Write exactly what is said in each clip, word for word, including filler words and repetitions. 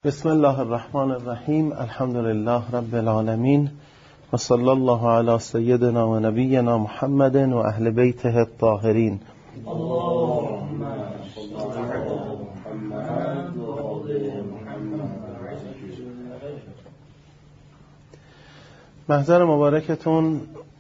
بسم الله الرحمن الرحیم. الحمد لله رب العالمین و صلی الله علی سیدنا و نبینا محمد و اهل بیته الطاهرین. اللهم صل علی محمد و آل محمد. محضر مبارکتون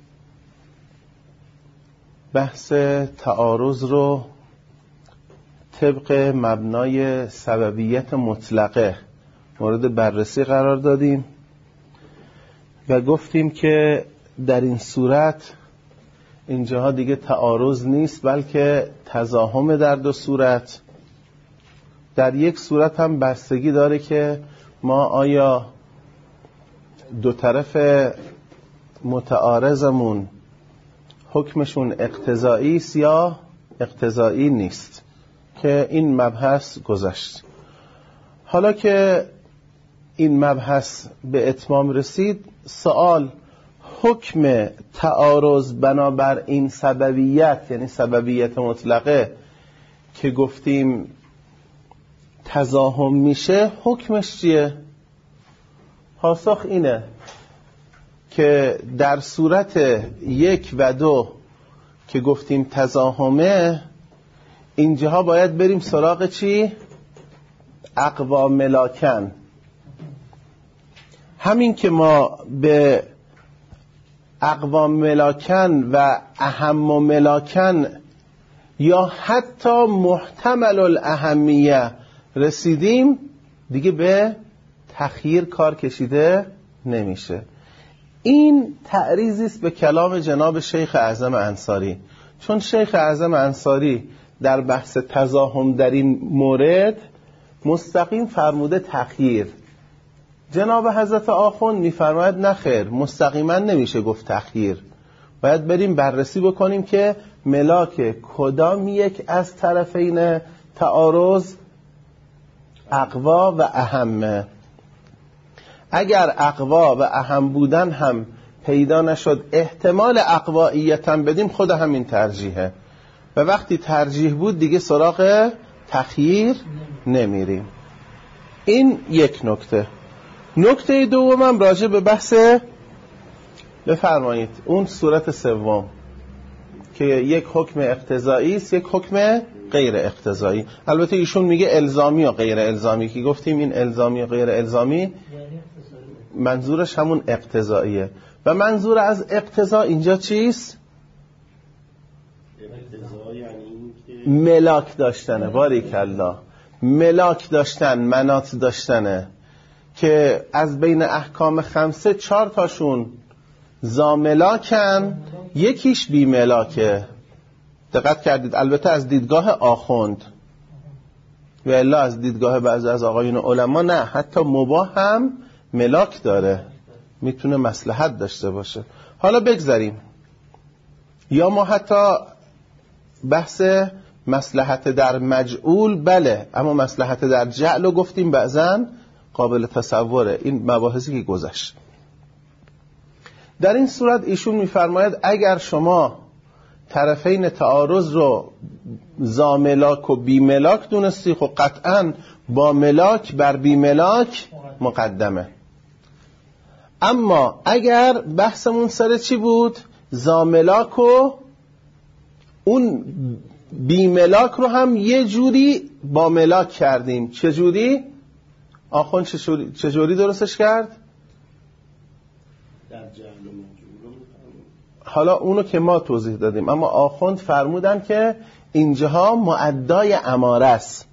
بحث تعارض رو طبق مبنای سببیت مطلقه مورد بررسی قرار دادیم و گفتیم که در این صورت اینجاها دیگه تعارض نیست بلکه تزاحم در دو صورت. در یک صورت هم بستگی داره که ما آیا دو طرف متعارضمون حکمشون اقتضایی است یا اقتضایی نیست که این مبحث گذشت. حالا که این مبحث به اتمام رسید، سوال حکم تعارض بنابر این سببیت، یعنی سببیت مطلقه که گفتیم تزاحم میشه، حکمش چیه؟ پاسخ اینه که در صورت یک و دو که گفتیم تزاحمه، اینجاها باید بریم سراغ چی؟ اقوا ملاکن. همین که ما به اقوا ملاکن و اهم ملاکن یا حتی محتمل الاهمیه رسیدیم، دیگه به تخییر کار کشیده نمیشه. این تعریضی است به کلام جناب شیخ اعظم انصاری، چون شیخ اعظم انصاری در بحث تزاحم در این مورد مستقیم فرموده تخییر. جناب حضرت آخوند میفرماید نخیر، مستقیما نمیشه گفت تخییر، باید بریم بررسی بکنیم که ملاک کدام یک از طرفین تعارض اقوا و اهمه. اگر اقوا و اهم بودن هم پیدا نشد، احتمال اقواییت هم بدیم، خود همین ترجیحه و وقتی ترجیح بود دیگه سراغ تخییر نمیریم. این یک نکته. نکته دومم راجع به بحث، بفرمایید، اون صورت سوم که یک حکم اقتضایی است، یک حکم غیر اقتضایی. البته ایشون میگه الزامی و غیر الزامی، که گفتیم این الزامی و غیر الزامی منظورش همون اقتضاییه. و منظور از اقتضا اینجا چیست؟ ملاک داشتنه. باریکالله، ملاک داشتن، منات داشتنه، که از بین احکام خمسه چهار تاشون زاملاکن، یکیش بی ملاکه. دقت کردید؟ البته از دیدگاه آخوند، و الا از دیدگاه بعضی از آقایون علما نه، حتی مباح هم ملاک داره، میتونه مصلحت داشته باشه. حالا بگذاریم، یا ما حتی بحث مصلحت در مجعول، بله، اما مصلحت در جعل رو گفتیم بعضن قابل تصوره. این مباحثی که گذشت. در این صورت ایشون میفرماید اگر شما طرفین تعارض رو زا ملاک و بی ملاک دونستی، خب قطعا با ملاک بر بی ملاک مقدمه. اما اگر بحثمون سر چی بود؟ زا ملاک و اون بی ملاک رو هم یه جوری با ملاک کردیم. چه جوری؟ آخوند چه جوری درستش کرد؟ در جعل مجعول. حالا اونو که ما توضیح دادیم، اما آخوند فرمودن که اینجاها معدای اماره است.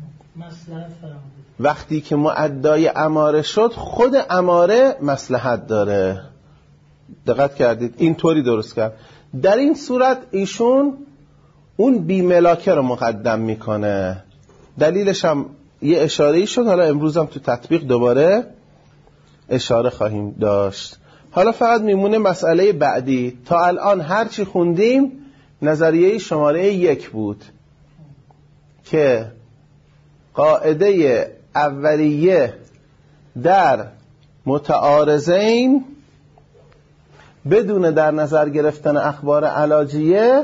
وقتی که معدای اماره شد، خود اماره مصلحت داره. دقت کردید؟ این طوری درست کرد. در این صورت ایشون اون بی ملاکه رو مقدم میکنه. دلیلش هم یه اشاره ای شد، حالا امروز هم تو تطبیق دوباره اشاره خواهیم داشت. حالا فقط میمونه مسئله بعدی. تا الان هرچی خوندیم نظریه شماره یک بود که قاعده اولیه در متعارضین بدون در نظر گرفتن اخبار علاجیه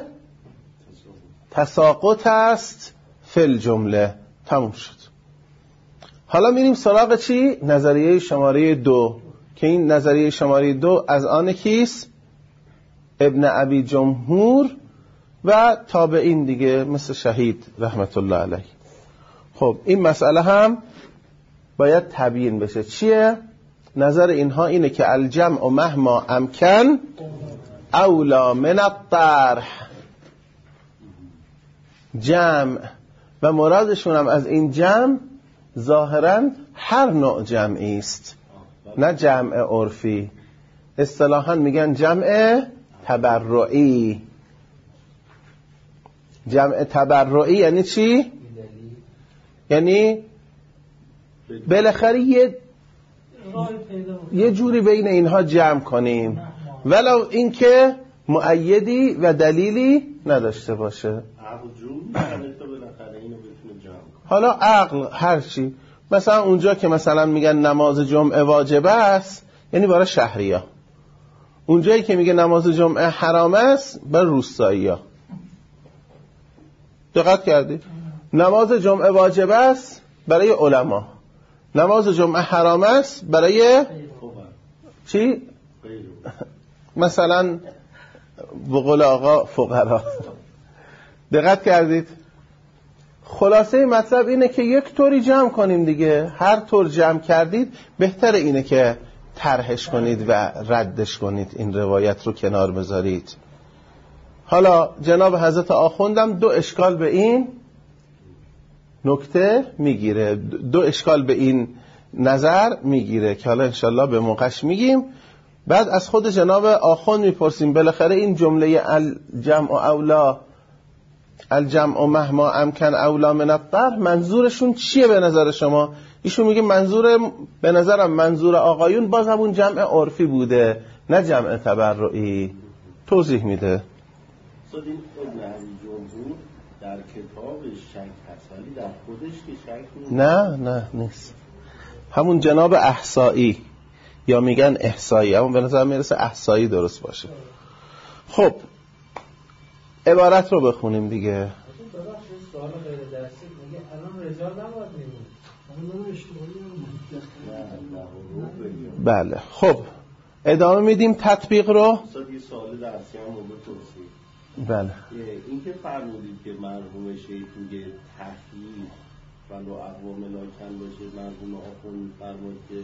تساقط است فی الجمله. تموم شد. حالا میریم سراغ چی؟ نظریه شماره دو، که این نظریه شماره دو از آن کیست؟ ابن ابی جمهور و تابعین دیگه، مثل شهید رحمت الله علیه. خب این مسئله هم باید تبیین بشه. چیه؟ نظر اینها اینه که الجمع مهما امکن اولا من الطرح، جمع و مرادشون هم از این جمع ظاهراً هر نوع جمعی است، نه جمع عرفی. اصطلاحاً میگن جمع تبرعی. جمع تبرعی یعنی چی؟ یعنی بالاخره یه یه جوری بین اینها جمع کنیم ولو اینکه مؤیدی و دلیلی نداشته باشه. حالا عقل هر چی، مثلا اونجا که مثلا میگن نماز جمعه واجب است یعنی برای شهریا، اونجایی که میگه نماز جمعه حرام است برای روستایی‌ها. دقت کردید؟ نماز جمعه واجب است برای علما، نماز جمعه حرام است برای چی؟ مثلا بقول آقا فقرا. دقت کردید؟ خلاصه مطلب اینه که یک طوری جمع کنیم دیگه. هر طور جمع کردید بهتر اینه که طرحش کنید و ردش کنید، این روایت رو کنار بذارید. حالا جناب حضرت آخوندم دو اشکال به این نکته میگیره، دو اشکال به این نظر میگیره که حالا انشالله به موقعش میگیم. بعد از خود جناب آخوند میپرسیم بالاخره این جمله الجمع اولا الجمع مهما امکن اولا من الطرح منظورشون چیه به نظر شما؟ ایشون میگه منظور به نظرم منظور آقایون باز همون جمع عرفی بوده، نه جمع تبرعی. توضیح میده. صد این ابن ابی جمهور در کتاب شک حسلی در خودش که شک نیست. نه نه نیست، همون جناب احصایی یا میگن احصایی، همون به نظر میرسه احصایی درست باشه. خب عبارت رو بخونیم دیگه. سوال غیر درسی میگه الان رجال نباید میمون. بله خب ادامه میدیم تطبیق رو. یه سوال درسی هم موضوع توصیح. بله این که فرمودید که مرحوم شیخ میگه تحقیق ولو اقوام لاکن باشه، مرحوم آخوند فرمود که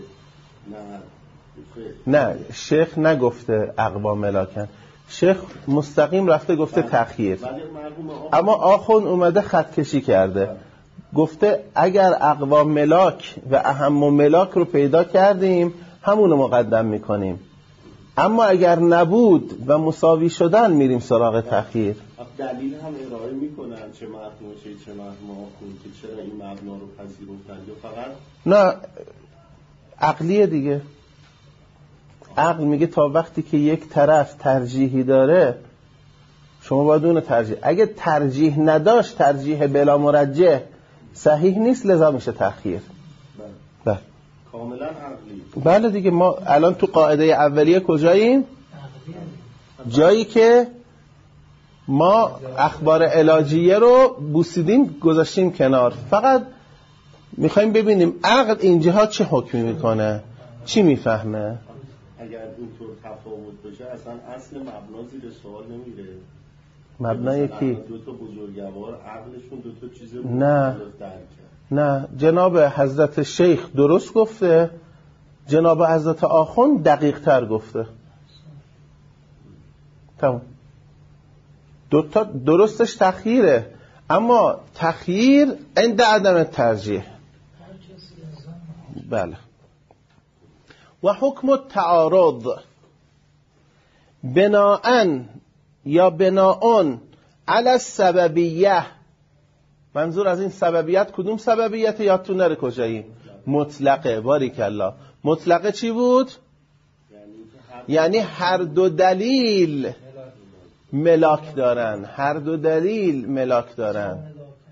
نه نه شیخ نگفته اقوام لاکن، شیخ مستقیم رفته گفته تخییر، اما آخوند اومده خط کشی کرده گفته اگر اقوام ملاک و اهم ملاک رو پیدا کردیم همونو مقدم میکنیم، اما اگر نبود و مساوی شدن میریم سراغ تخییر. دلیل هم ارائه میکنن چه مرحوم شیخ چه مرحوم آخوند که چرا این مبنا رو پذیرفتن یا فقط نه عقلیه دیگه. عقل میگه تا وقتی که یک طرف ترجیحی داره شما باید اون ترجیح، اگه ترجیح نداشت ترجیح بلا مرجح صحیح نیست لذا میشه تأخیر. بله کاملا عقلی. بله دیگه. ما الان تو قاعده اولیه کجاییم؟ جایی که ما اخبار علاجیه رو بوسیدیم گذاشتیم کنار، فقط میخوایم ببینیم عقل اینجاها چه حکمی میکنه، چی میفهمه. اگر اینطور تفاوت بشه اصلا اصل مبنا زیر سوال نمیره. مبنای کی؟ دو تا بزرگوار عقلشون دو تا چیز نه نه جناب حضرت شیخ درست گفته، جناب حضرت آخوند دقیق تر گفته. تمام. دو تا درستش تخییره، اما تخییر عند عدم ترجیح. بله. و حکم التعارض بناءً یا بناءً علی السببیه. منظور از این سببیت کدوم سببیت؟ یادتون نره کجایی؟ مطلقه. باریکالله. مطلقه چی بود؟ یعنی هر دو دلیل ملاک دارن، هر دو دلیل ملاک دارن.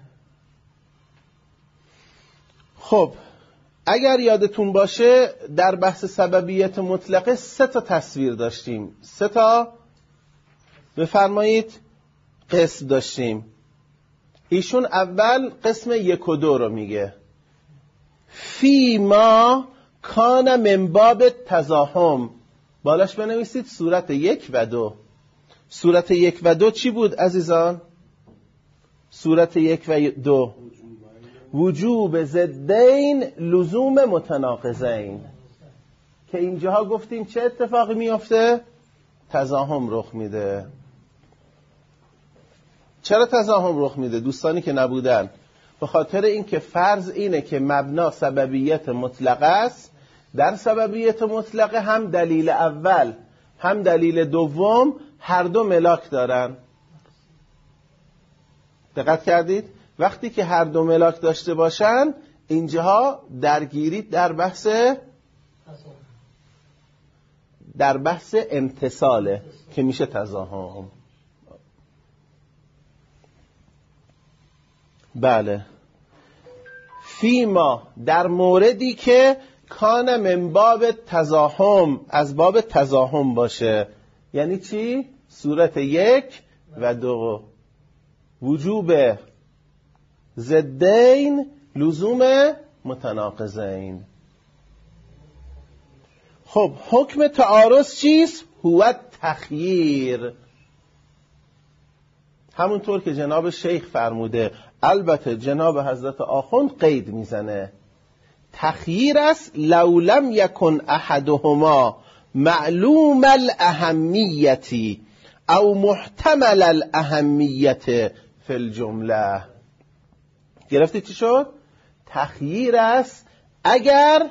خب اگر یادتون باشه در بحث سببیت مطلقه سه تا تصویر داشتیم، سه تا بفرمایید قسم داشتیم. ایشون اول قسم یک و دو رو میگه، فیما کان من باب تزاحم، بالاش بنویسید صورت یک و دو. صورت یک و دو چی بود عزیزان؟ صورت یک و دو وجوب ضدین لزوم متناقضین، که اینجاها گفتیم چه اتفاقی میفته؟ تزاحم رخ میده. چرا تزاحم رخ میده دوستانی که نبودن؟ به خاطر اینکه فرض اینه که مبنا سببیت مطلقه است. در سببیت مطلقه هم دلیل اول هم دلیل دوم هر دو ملاک دارن. دقت کردید؟ وقتی که هر دو ملاک داشته باشن اینجاها درگیری در بحث در بحث امتصاله که میشه تزاحم. بله. فیما در موردی که کان من باب تزاحم، از باب تزاحم باشه. یعنی چی؟ صورت یک و دو وجوب ضدین لزوم متناقضین. خب حکم تعارض چیست؟ هو تخییر، همونطور که جناب شیخ فرموده. البته جناب حضرت آخوند قید میزنه، تخییر است لو لم یکن احدهما معلوم الاهمیتی او محتمل الاهمیت فی الجمله. گرفتی چی شد؟ تخییر است اگر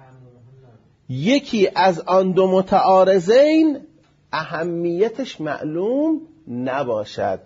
یکی از آن دو متعارضین اهمیتش معلوم نباشد.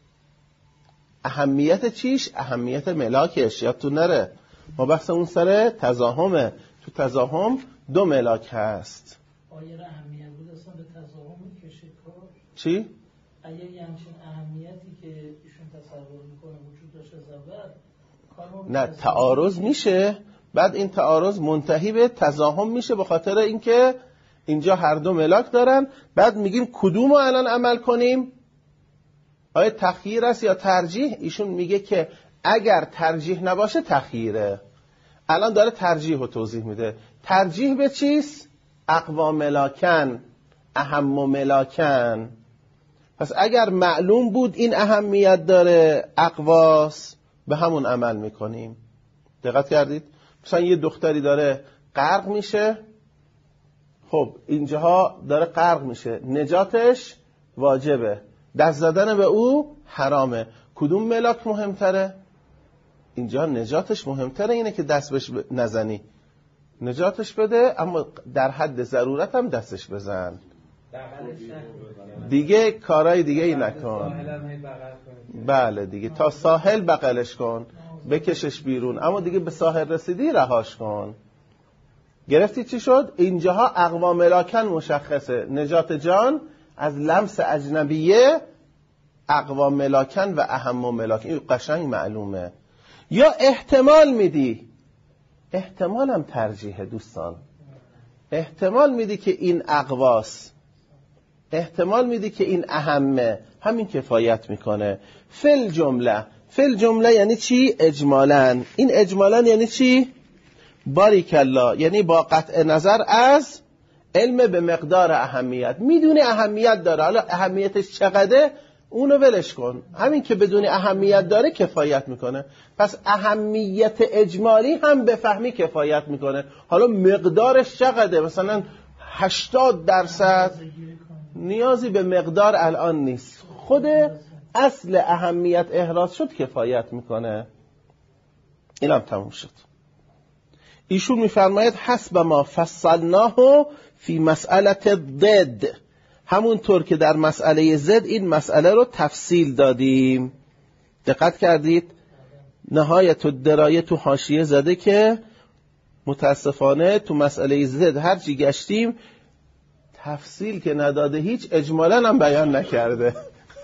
اهمیت چیش؟ اهمیت ملاکش. یادتون نره ما بحث اون سر تزاحمه. تو تزاحم دو ملاک هست. آیا اهمیت بود اصلا به تزاحم میکشه کار؟ چی؟ اگر یه همچین اهمیتی که ایشون تصور میکنه وجود داشته از اول، نه تعارض میشه، بعد این تعارض منتهی به تزاحم میشه به خاطر اینکه اینجا هر دو ملاک دارن. بعد میگیم کدومو الان عمل کنیم؟ آیا تخییر است یا ترجیح؟ ایشون میگه که اگر ترجیح نباشه تخییره. الان داره ترجیح رو توضیح میده. ترجیح به چیست؟ اقوا ملاکن، اهم و ملاکن. پس اگر معلوم بود این اهمیت داره اقواس، به همون عمل میکنیم. دقت کردید؟ مثلا یه دختری داره غرق میشه، خب اینجاها داره غرق میشه، نجاتش واجبه، دست زدن به او حرامه. کدوم ملاک مهمتره؟ اینجا نجاتش مهمتره، اینه که دست بهش نزنی، نجاتش بده، اما در حد ضرورت هم دستش بزن دیگه، کارهای دیگه ای نکن. بله دیگه تا ساحل بغلش کن، بکشش بیرون، اما دیگه به ساحل رسیدی رهاش کن. گرفتی چی شد؟ اینجاها اقوا ملاکن مشخصه، نجات جان از لمس اجنبیه اقوا ملاکن و اهم ملاکن، این قشنگ معلومه. یا احتمال میدی، احتمال هم ترجیحه دوستان، احتمال میدی که این اقواس، احتمال میدی که این اهمه، همین کفایت میکنه. فل جمله، فل جمله یعنی چی؟ اجمالاً. این اجمالاً یعنی چی؟ باریک الله، یعنی با قطع نظر از علم به مقدار اهمیت. میدونی اهمیت داره، حالا اهمیتش چقدره اونو ولش کن، همین که بدون اهمیت داره کفایت میکنه. پس اهمیت اجمالی هم به فهمی کفایت میکنه. حالا مقدارش چقدره؟ مثلا هشتاد درصد، نیازی به مقدار الان نیست، خود اصل اهمیت احراز شد کفایت میکنه. اینم تموم شد. ایشون میفرماید حسب ما فصلناه فی مسئله ضد، همونطور که در مسئله ضد این مسئله رو تفصیل دادیم. دقت کردید؟ نهایت الدرایه تو حاشیه زده که متاسفانه تو مسئله ضد هر چی گشتیم تفصیل که نداده، هیچ اجمالاً هم بیان نکرده.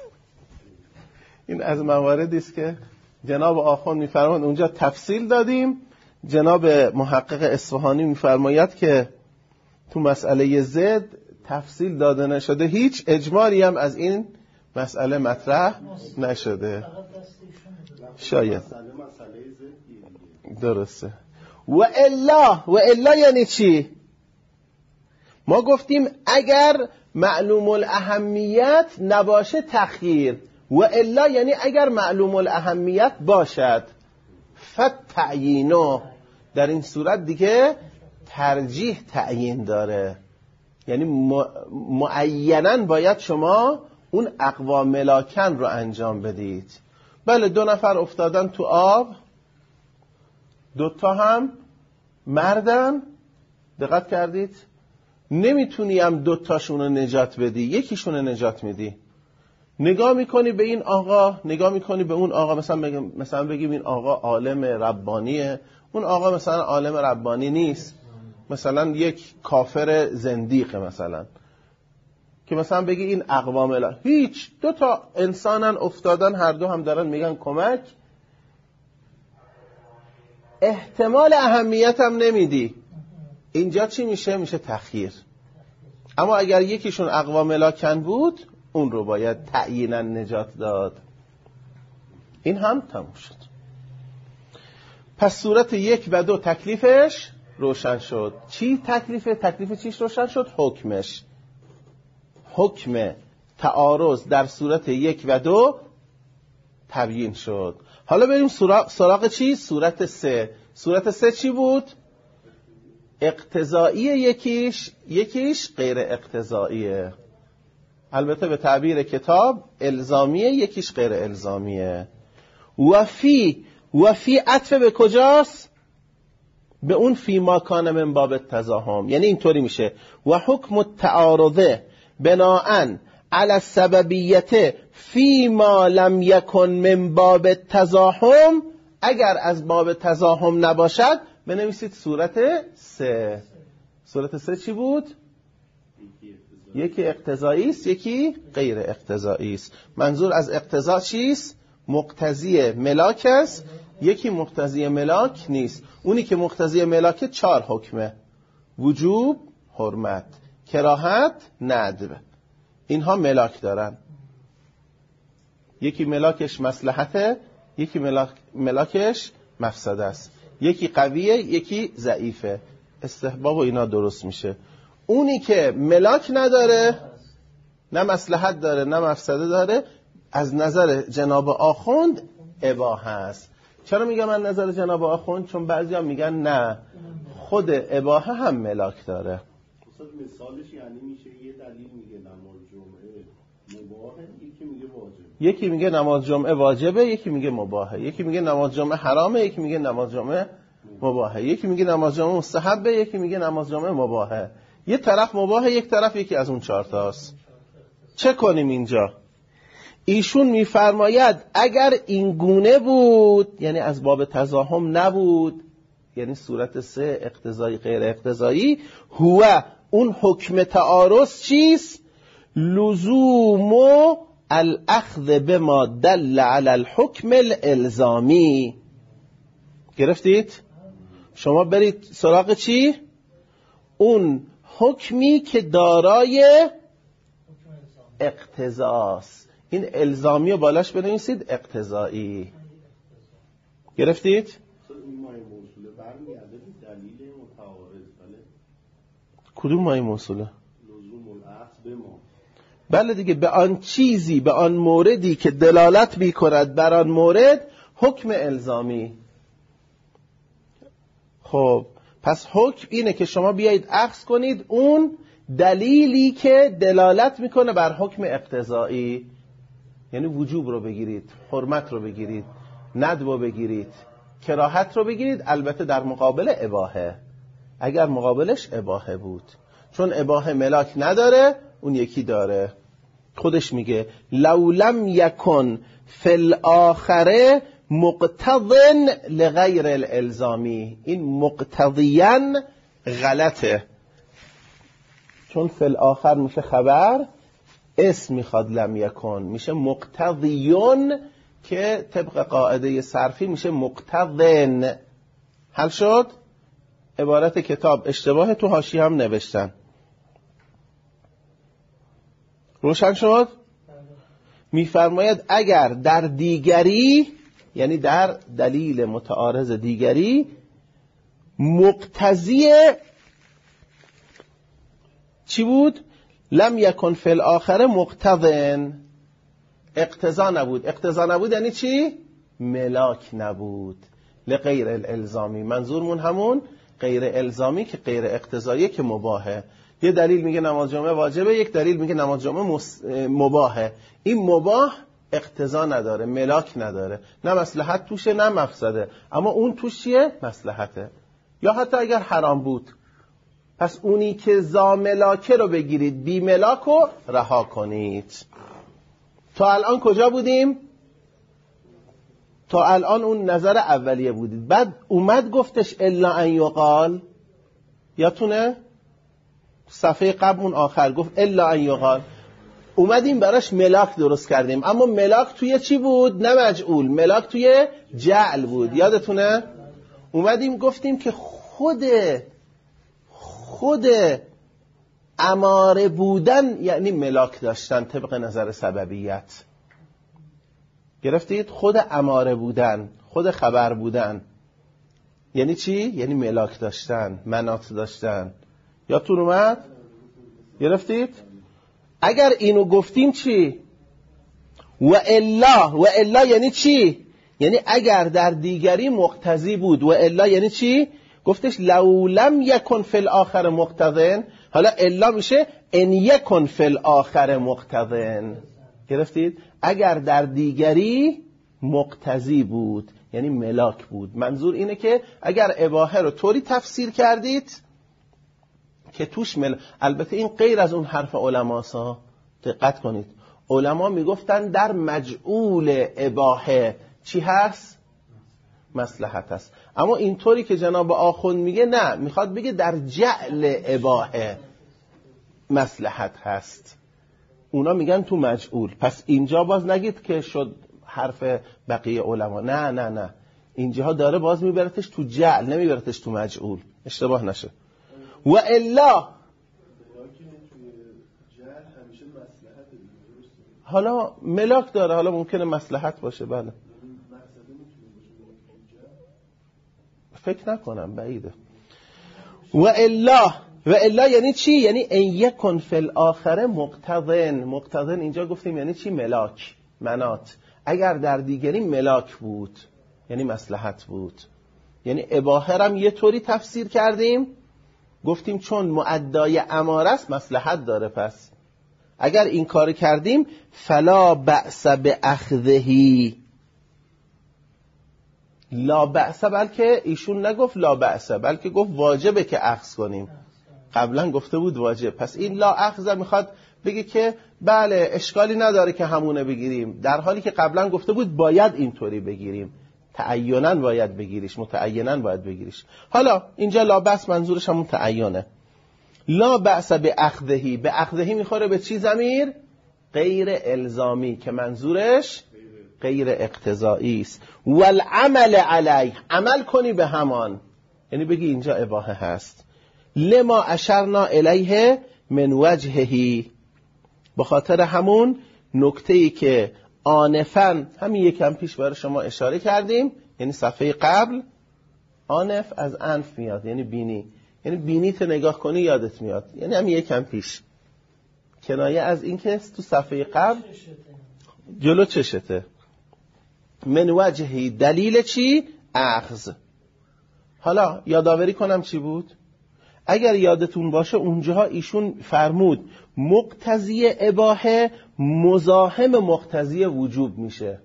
این از مواردی است که جناب آخوند میفرمایند اونجا تفصیل دادیم، جناب محقق اصفهانی میفرماید که تو مسئله ضد تفصیل داده نشده، هیچ اجمالی هم از این مسئله مطرح نشده. شاید درسته. و الا و الا یعنی چی؟ ما گفتیم اگر معلوم الاهمیت نباشه تخییر، و الا یعنی اگر معلوم الاهمیت باشد فتعیینو، در این صورت دیگه ترجیح تعیین داره، یعنی معیناً باید شما اون اقوا ملاکن رو انجام بدید. بله دو نفر افتادن تو آب، دوتا هم مردن، دقت کردید؟ نمیتونی هم دوتاشون رو نجات بدی، یکیشون رو نجات میدی. نگاه میکنی به این آقا، نگاه میکنی به اون آقا، مثلا بگیم مثلا بگیم این آقا عالم ربانیه، اون آقا مثلا عالم ربانی نیست، مثلا یک کافر زندیقه، مثلا که مثلا بگی این اقوام اله، هیچ، دو تا انسانن افتادن، هر دو هم دارن میگن کمک، احتمال اهمیت هم نمیدی، اینجا چی میشه؟ میشه تخییر. اما اگر یکیشون اقوام ملاکن بود اون رو باید تعیینا نجات داد. این هم تموم شد. پس صورت یک و دو تکلیفش روشن شد. چی تکلیفه؟ تکلیف چیش روشن شد؟ حکمش. حکم تعارض در صورت یک و دو تبیین شد. حالا بریم سراغ, سراغ چی؟ صورت سه. صورت سه چی بود؟ اقتضایی یکیش، یکیش غیر اقتضاییه. البته به تعبیر کتاب الزامیه، یکیش غیر الزامیه. و فی و فی عطف به کجاست؟ به اون فی ما کان من باب التزاحم. یعنی اینطوری میشه و حکم التعارضه بناءً علی السببیت فی ما لم یکن من باب التزاحم، اگر از باب تزاحم نباشد بنویسید صورت سه. صورت سه چی بود؟ یکی اقتضایی است، یکی غیر اقتضایی است. منظور از اقتضا چیست؟ مقتضی ملاک است، یکی مقتضی ملاک نیست. اونی که مقتضی ملاک چهار حکمه: وجوب، حرمت، کراهت، ندب. اینها ملاک دارن. یکی ملاکش مصلحته، یکی ملاک ملاکش مفسده است. یکی قویه، یکی ضعیفه. استحباب و اینا درست میشه. اونی که ملاک نداره، نه مصلحت داره نه مفسده داره، از نظر جناب آخوند اباحه است. چرا میگم من نظر جناب آخوند؟ چون بعضی هم میگن نه، خود اباحه هم ملاک داره. مثالش یعنی میشه یه دلیل میگه نماز جمعه مباحه، یکی میگه واجبه. یکی میگه نماز جمعه واجبه، یکی میگه مباحه. یکی میگه نماز جمعه حرامه، یکی میگه نماز جمعه مباحه. یکی میگه نماز جمعه مستحبه، یکی میگه نماز جمعه مباحه. یه طرف مباحه، یک طرف یکی از اون چهار تاست. چه کنیم اینجا؟ ایشون میفرماید اگر این گونه بود، یعنی از باب تزاحم نبود، یعنی صورت سه اقتضایی غیر اقتضایی، هو اون حکم تعارض چیست؟ لزوم الاخذ بما دل علی الحکم الالزامی. گرفتید؟ شما برید سراغ چی؟ اون حکمی که دارای اقتضاست. این الزامی رو بالاش بنویسید اقتضایی. گرفتید؟ کدوم مایه موصوله؟ بله دیگه، به آن چیزی، به آن موردی که دلالت می‌کند بر آن مورد، حکم الزامی. خب پس حکم اینه که شما بیایید اخذ کنید اون دلیلی که دلالت میکنه بر حکم اقتضایی، یعنی وجوب رو بگیرید، حرمت رو بگیرید، ندب رو بگیرید، کراهت رو بگیرید، البته در مقابل اباحه، اگر مقابلش اباحه بود. چون اباحه ملاک نداره، اون یکی داره. خودش میگه لو لم یکن فی الاخره مقتضن لغیر الالزامی. این مقتضیان غلطه، چون فی الاخر میشه خبر، اسم میخواد لم یکن، میشه مقتضیون که طبق قاعده صرفی میشه مقتضن. حل شد؟ عبارت کتاب اشتباه، تو حاشیه هم نوشتن. روشن شد؟ میفرماید اگر در دیگری، یعنی در دلیل متعارض دیگری، مقتضی چی بود؟ لم یکن فی الاخره مقتضن، اقتضا نبود. اقتضا نبود یعنی چی؟ ملاک نبود. لغیر الالزامی، منظورمون همون غیر الزامی که غیر اقتضایی که مباهه. یه دلیل میگه نماز جمعه واجبه، یک دلیل میگه نماز جمعه مس... مباهه. این مباح اقتضا نداره، ملاک نداره، نه مصلحت توشه نه مفسده، اما اون توش چیه؟ مصلحته. یا حتی اگر حرام بود، پس اونی که ذا ملاکه رو بگیرید، بی ملاک رو رها کنید. تا الان کجا بودیم؟ تا الان اون نظر اولیه بودید. بعد اومد گفتش الا ان یقال، یادتونه؟ صفحه قبل اون آخر گفت الا ان یقال، اومدیم براش ملاک درست کردیم. اما ملاک توی چی بود؟ نه مجعول، ملاک توی جعل بود. یادتونه؟ اومدیم گفتیم که خود خود اماره بودن یعنی ملاک داشتن طبق نظر سببیت. گرفتید؟ خود اماره بودن، خود خبر بودن یعنی چی؟ یعنی ملاک داشتن، منات داشتن. یادتون اومد؟ گرفتید؟ اگر اینو گفتیم چی؟ و الا، و الا یعنی چی؟ یعنی اگر در دیگری مقتضی بود. و الا یعنی چی؟ گفتش لو لم یکن فی الاخر مقتضن. حالا الا میشه ان یکن فی الاخر مقتضن. گرفتید؟ اگر در دیگری مقتضی بود یعنی ملاک بود. منظور اینه که اگر اباحه رو طوری تفسیر کردید که توش مل... البته این غیر از اون حرف علماء، دقت کنید. علما میگفتن در مجعول اباحه چی هست؟ مصلحت هست. اما اینطوری که جناب آخوند میگه نه، میخواد بگه در جعل اباحه مصلحت هست. اونا میگن تو مجعول. پس اینجا باز نگید که شد حرف بقیه علما. نه نه نه، اینجاها داره باز میبرتش تو جعل، نمیبرتش تو مجعول. اشتباه نشه. و الا حالا ملاک داره، حالا ممکنه مصلحت باشه. بله فکر نکنم، بعیده. و الا، و الا یعنی چی؟ یعنی ان یکن فی الاخره مقتضن. مقتضن اینجا گفتیم یعنی چی؟ ملاک، منات. اگر در دیگری ملاک بود یعنی مصلحت بود. یعنی اباحه هم یه طوری تفسیر کردیم، گفتیم چون مؤدای اماره است مصلحت داره، پس اگر این کار کردیم فلا بأس باخذه. لا بأس، بلکه ایشون نگفت لا بأس، بلکه گفت واجبه که اخذ کنیم. قبلا گفته بود واجب. پس این لا اخذ میخواد بگه که بله اشکالی نداره که همونه بگیریم، در حالی که قبلا گفته بود باید اینطوری بگیریم، تعییناً باید بگیریش، متعیناً باید بگیریش. حالا اینجا لا بأس منظورش همون تعینه. لا بأس باخذه، به اخذه میخوره به چی ضمیر؟ غیر الزامی، که منظورش غیر اقتضایی است. والعمل علیه، عمل کنی به همان، یعنی بگی اینجا اباحه هست. لما اشرنا الیه من وجهه، به خاطر همون نکته‌ای که آنفاً همین یکم پیش برای شما اشاره کردیم، یعنی صفحه قبل. آنف از انف میاد یعنی بینی، یعنی بینیت نگاه کنی یادت میاد، یعنی همین یکم پیش، کنایه از این که تو صفحه قبل جلو چشته. من وجهی، دلیل چی؟ اخذ. حالا یادآوری کنم چی بود؟ اگر یادتون باشه اونجاها ایشون فرمود مقتضی اباحه مزاحم مقتضی وجوب میشه.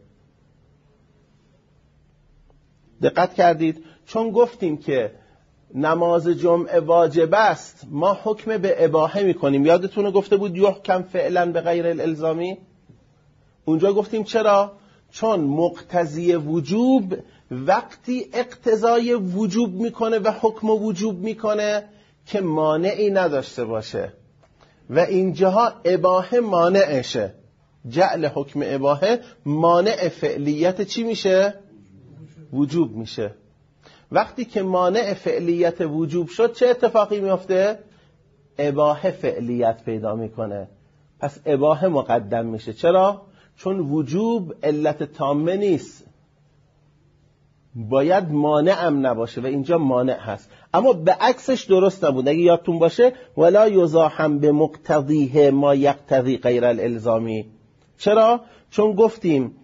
دقت کردید؟ چون گفتیم که نماز جمعه واجب است، ما حکم به اباحه میکنیم. یادتونه گفته بود یحکم فعلا به غیر الالزامی. اونجا گفتیم چرا؟ چون مقتضی وجوب وقتی اقتضای وجوب میکنه و حکم وجوب میکنه که مانعی نداشته باشه، و اینجاها اباحه مانعشه. جعل حکم اباحه مانع فعلیت چی میشه؟ وجوب میشه. وقتی که مانع فعلیت وجوب شد چه اتفاقی میفته؟ اباحه فعلیت پیدا میکنه. پس اباحه مقدم میشه. چرا؟ چون وجوب علت تامه نیست. باید مانع هم نباشه و اینجا مانع هست، اما به عکسش درست نبود. اگه یادتون باشه ولا یزاحم به مقتضیه ما یقتضی غیر الالزامی. چرا؟ چون گفتیم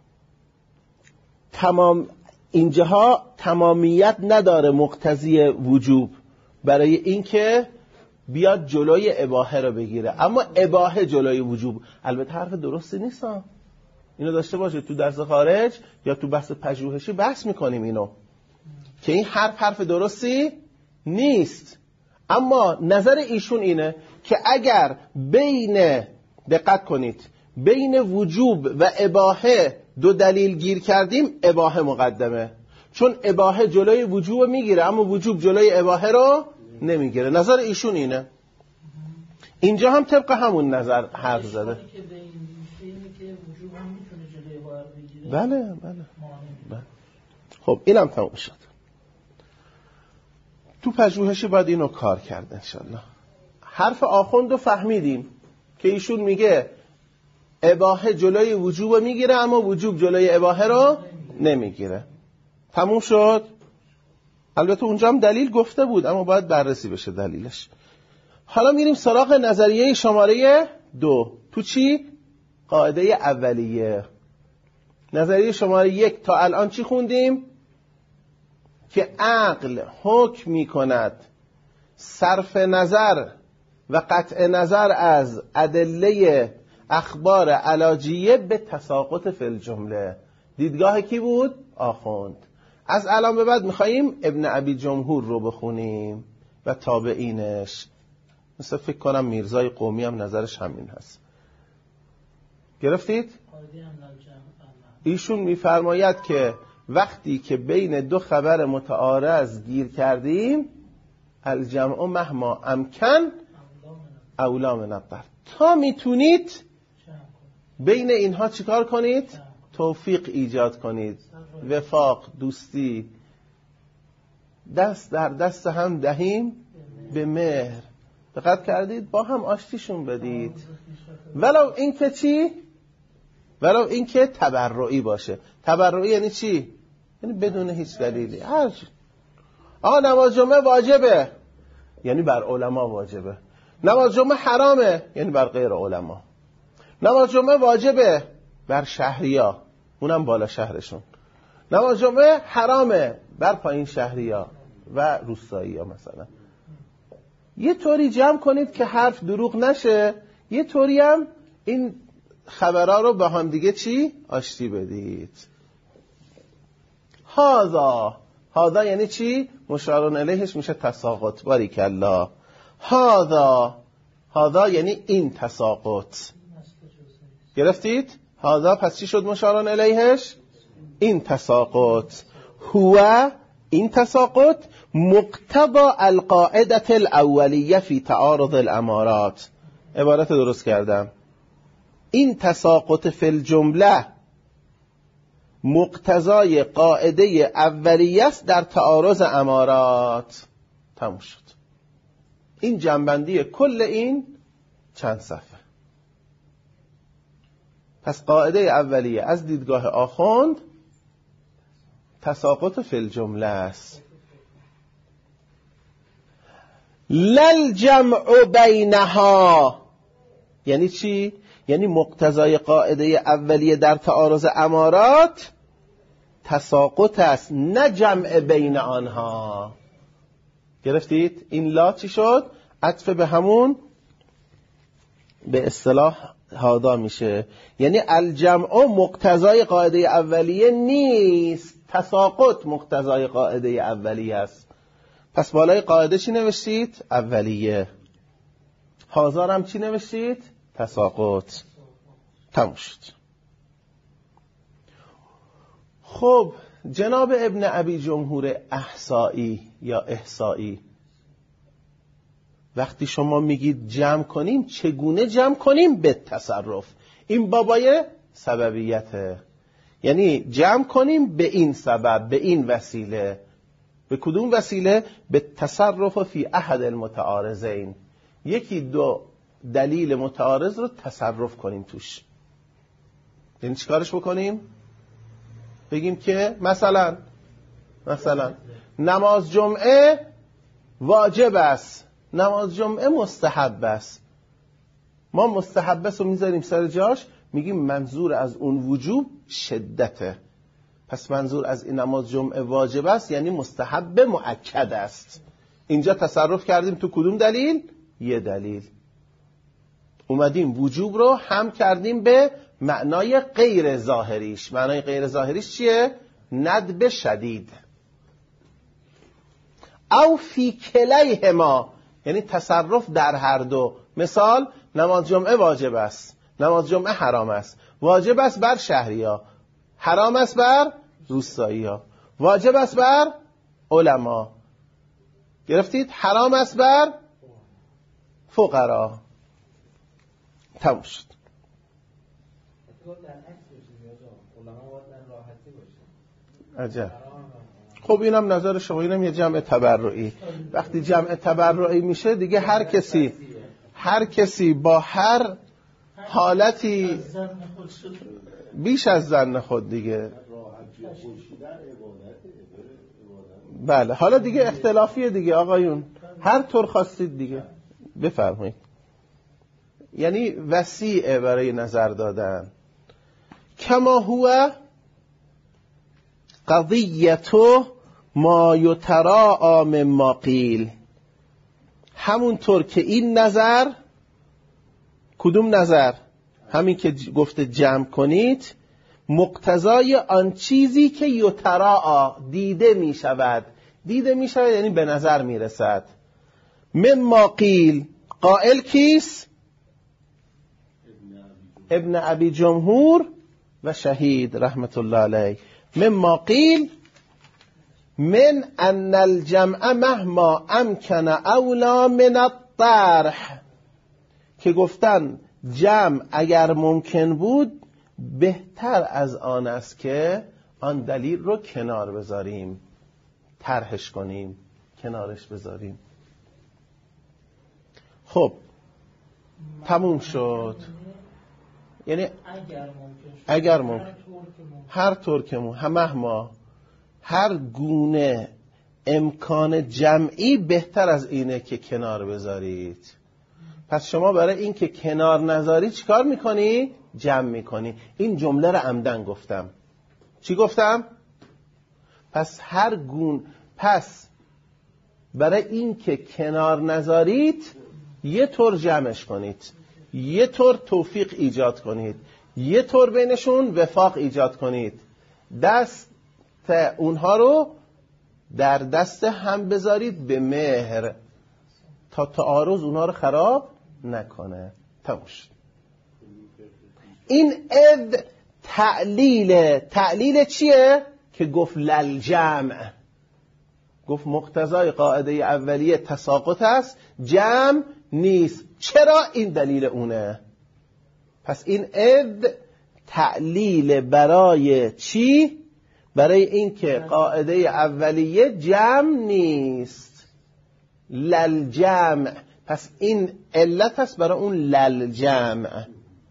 تمام اینجاها تمامیت نداره مقتضی وجوب برای اینکه بیاد جلوی اباحه رو بگیره، اما اباحه جلوی وجوب. البته حرف درستی نیست، اینو داشته باشه تو درس خارج یا تو بحث پژوهشی بحث میکنیم اینو که این حرف حرف درستی نیست. اما نظر ایشون اینه که اگر بین دقت کنید بین وجوب و اباحه دو دلیل گیر کردیم، اباحه مقدمه، چون اباحه جلوی وجوب میگیره اما وجوب جلوی اباحه رو نمیگیره. نظر ایشون اینه. اینجا هم طبق همون نظر حرف زده. بله بله بله. خب اینم تموم شد. تو پژوهشی باید اینو کار کرد انشالله. حرف آخوند رو فهمیدیم که ایشون میگه اباحه جلوی وجوب میگیره اما وجوب جلوی اباحه رو نمیگیره. تموم شد. البته اونجا هم دلیل گفته بود اما باید بررسی بشه دلیلش. حالا میریم سراغ نظریه شماره دو. تو چی؟ قاعده اولیه. نظریه شماره یک تا الان چی خوندیم؟ که عقل حکم می کند صرف نظر و قطع نظر از ادله اخبار علاجیه به تساقط فی الجمله. دیدگاه کی بود؟ آخوند. از الان به بعد میخواییم ابن ابی جمهور رو بخونیم و تابعینش. مثل فکر کنم میرزای قومی هم نظرش همین هست. گرفتید؟ ایشون میفرماید که وقتی که بین دو خبر متعارض گیر کردیم الجمع مهما امکن اولا من الضرر، تا میتونید بین اینها چیکار کنید؟ توفیق ایجاد کنید، وفاق، دوستی، دست در دست هم دهیم به مهر. دقت کردید؟ با هم آشتیشون بدید، ولو این که چی؟ ولو این که تبرعی باشه. تبرعی یعنی چی؟ یعنی بدون هیچ دلیلی. هر آقا نماز جمعه واجبه، یعنی بر علما واجبه. نماز جمعه حرامه، یعنی بر غیر علما. نماز جمعه واجبه بر شهریا، اونم بالا شهرشون. نماز جمعه حرامه بر پایین شهریا و روستایی‌ها مثلا. یه طوری جمع کنید که حرف دروغ نشه، یه طوری هم این خبرها رو به هم دیگه چی؟ آشتی بدید. هذا هذا یعنی چی؟ مشارون الیهش میشه تساقط. باریک الله. هذا هذا یعنی این تساقط. گرفتید؟ هذا پس چی شد مشارون الیهش؟ این تساقط. هو این تساقط مقتضى القاعده الاولیه فی تعارض الامارات. عبارت درست کردم. این تساقط فی الجمله مقتضای قاعده اولیه است در تعارض امارات. تموم شد. این جنبندی کل این چند صفحه. پس قاعده اولیه از دیدگاه آخوند تساقط فی الجمله است. لل جمع بینها یعنی چی؟ یعنی مقتضای قاعده اولیه در تعارض امارات تساقط است، نه جمع بین آنها. گرفتید؟ این لا چی شد؟ عطف به همون به اصطلاح هادا میشه. یعنی الجمع مقتضای قاعده اولیه نیست، تساقط مقتضای قاعده اولیه است. پس بالای قاعده چی نوشتید؟ اولیه. هازار هم چی نوشتید؟ تساقط. تموم شد. خب جناب ابن ابی جمهور احصایی یا احصایی، وقتی شما میگید جمع کنیم، چگونه جمع کنیم؟ به تصرف. این بابای سببیته، یعنی جمع کنیم به این سبب، به این وسیله. به کدوم وسیله؟ به تصرف فی احد المتعارضین. یکی دو دلیل متعارض رو تصرف کنیم توش. یعنی چیکارش بکنیم؟ بگیم که مثلا مثلا نماز جمعه واجب است، نماز جمعه مستحب است. ما مستحب است رو میذاریم سر جاش، میگیم منظور از اون وجوب شدته، پس منظور از این نماز جمعه واجب است یعنی مستحب مؤکد است. اینجا تصرف کردیم تو کدوم دلیل؟ یه دلیل. اومدیم وجوب رو هم کردیم به معنای غیر ظاهریش. معنای غیر ظاهریش چیه؟ ندب شدید. او فی کلیهما، یعنی تصرف در هر دو. مثال نماز جمعه واجب است، نماز جمعه حرام است. واجب است بر شهریا، حرام است بر روستایی‌ها. واجب است بر علما، گرفتید؟ حرام است بر فقرا. تموم شد. عجب. خب اینم نظر شما، اینم یه جمع تبرعی. وقتی جمع تبرعی میشه دیگه هر کسی هر کسی با هر حالتی بیش از ظن خود دیگه. بله حالا دیگه اختلافیه دیگه آقایون، هر طور خواستید دیگه بفرمایید. یعنی وسیعه برای نظر دادن. کما هو قضیتو ما یتراء مما قیل، همونطور که این نظر، کدوم نظر؟ همین که گفته جمع کنید، مقتضای آن چیزی که یتراء دیده می شود. دیده می شود یعنی به نظر می رسد. مما قیل، قائل کیست؟ ابن ابی جمهور و شهید رحمت الله علیه. مما قیل من ان الجمع مهما امکن اولا من الطرح، که گفتن جمع اگر ممکن بود بهتر از آن است که آن دلیل رو کنار بذاریم، طرحش کنیم، کنارش بذاریم. خب تموم شد. یعنی اگر ممکن، هر طور که ممکن، مهما، هر گونه امکان جمعی بهتر از اینه که کنار بذارید. پس شما برای این که کنار نذاری چیکار میکنی؟ جمع میکنی. این جمله رو عمدن گفتم. چی گفتم؟ پس هر گونه، پس برای این که کنار نذارید یه طور جمعش کنید، یه طور توفیق ایجاد کنید، یه طور بینشون وفاق ایجاد کنید، دست اونها رو در دست هم بذارید به مهر تا تعارض اونها رو خراب نکنه. تموم شد. این اذ تعلیل. تعلیل چیه؟ که گفت للجمع، گفت مقتضای قاعده اولیه تساقط است، جمع نیست. چرا؟ این دلیل اونه. پس این اذ تعلیل برای چی؟ برای این که قاعده اولیه جمع نیست، للجمع. پس این علت است برای اون للجمع.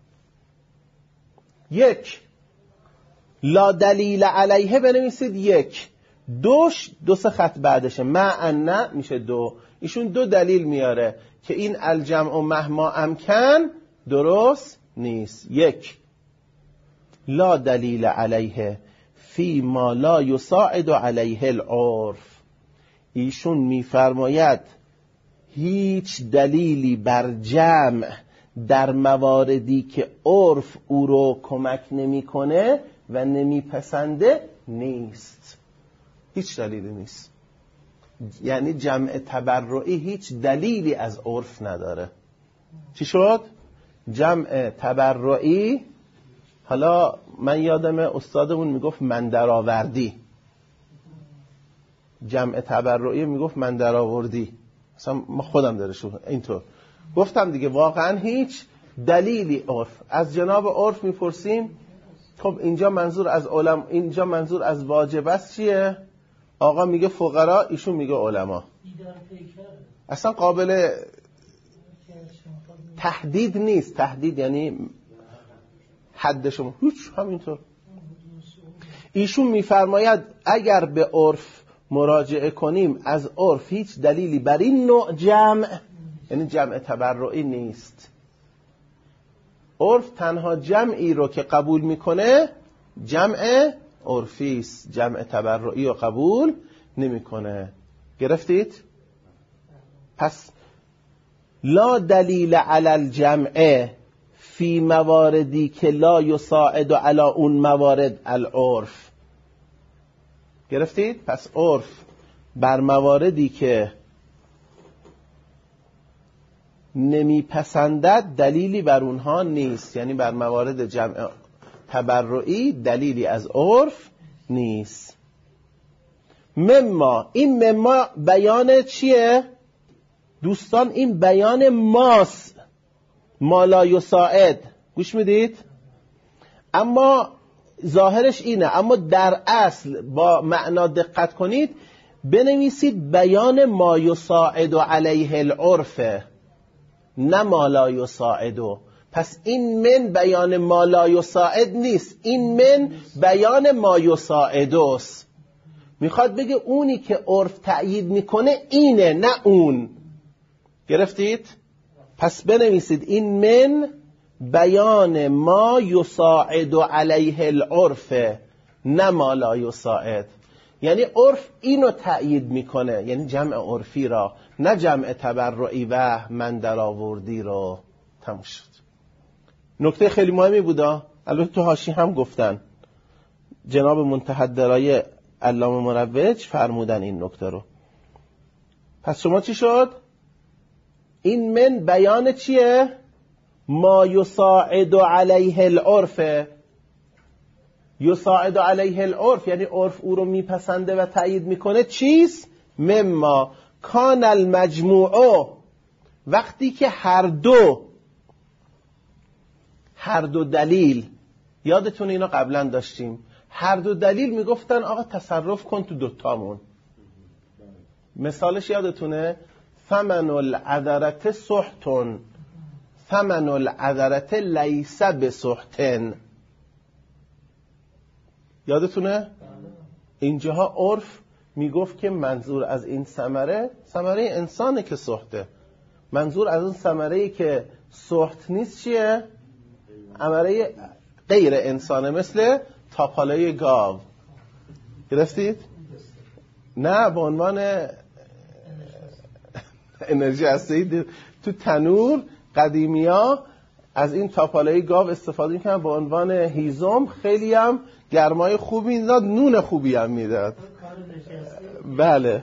یک، لا دلیل علیه بنویسید یک. دوش دو سه خط بعدشه، معنی میشه دو. ایشون دو دلیل میاره که این الجمع مهما امکن درست نیست. یک، لا دلیل علیه فی ما لا یساعد علیه العرف. ایشون میفرماید هیچ دلیلی بر جمع در مواردی که عرف او رو کمک نمیکنه و نمیپسنده نیست. هیچ دلیلی نیست. یعنی جمع تبرعی هیچ دلیلی از عرف نداره. چی شد؟ جمع تبرعی، حالا من یادم استادمون میگفت من درآوردی، جمع تبرعی میگفت من درآوردی، مثلا ما خودم درشون اینطور گفتم دیگه. واقعا هیچ دلیلی عرف، از جناب عرف میپرسیم خب اینجا منظور از علم، اینجا منظور از واجب است چیه؟ آقا میگه فقرا، ایشون میگه علما. اصلا قابل تحدید نیست. تحدید یعنی حدشون هیچ، همینطور. ایشون میفرماید اگر به عرف مراجعه کنیم از عرف هیچ دلیلی بر این نوع جمع، یعنی جمع تبرعی نیست. عرف تنها جمعی رو که قبول میکنه جمع عرفی است، جمع تبرعی رو قبول نمیکنه. گرفتید؟ پس لا دلیل علی الجمع فی مواردی که لا یساعد علی اون موارد العرف. گرفتید؟ پس عرف بر مواردی که نمیپسندد دلیلی بر اونها نیست، یعنی بر موارد جمع تبرعی دلیلی از عرف نیست. مما، این مما بیان چیه؟ دوستان این بیان ماست، ما لا یساعد. گوش میدید؟ اما ظاهرش اینه، اما در اصل با معنا دقت کنید، بنویسید بیان ما یساعد علیه العرف، نه ما لا یساعد. پس این من بیان ما لا یساعد نیست، این من بیان ما یساعد است. میخواد بگه اونی که عرف تأیید میکنه اینه، نه اون. گرفتید؟ پس بنویسید این من بیان ما یساعد علیه العرف، نه ما لا یساعد. یعنی عرف اینو تأیید میکنه، یعنی جمع عرفی را، نه جمع تبرعی و من در آوردی را. تموم شد. نکته خیلی مهمی بودا، البته تو حاشیه هم گفتن، جناب منتهی درای علامه مروج فرمودن این نکته رو. پس شما چی شد؟ این من بیان چیه؟ ما یساعد علیه العرف. یساعد علیه العرف یعنی عرف او رو میپسنده و تأیید میکنه. چیز؟ مما کان المجموع، وقتی که هر دو هر دو دلیل، یادتون اینا قبلا داشتیم، هر دو دلیل میگفتن آقا تصرف کن تو دوتامون. مثالش یادتونه؟ ثمن العذرت سحتن، ثمن العذرت لیس بسحتن. یادتونه؟ اینجاها عرف میگفت که منظور از این ثمره ثمره انسانه که سحته، منظور از اون ثمره‌ای که سحت نیست چیه؟ ثمره غیر انسانه، مثل تاپالای گاو. گرفتید؟ نه، به عنوان انرژی هسته‌ای تو تنور قدیمیا از این تاپالای گاو استفاده می‌کردن به عنوان هیزم. خیلی هم گرمای خوبی میداد، نون خوبی هم میداد. بله.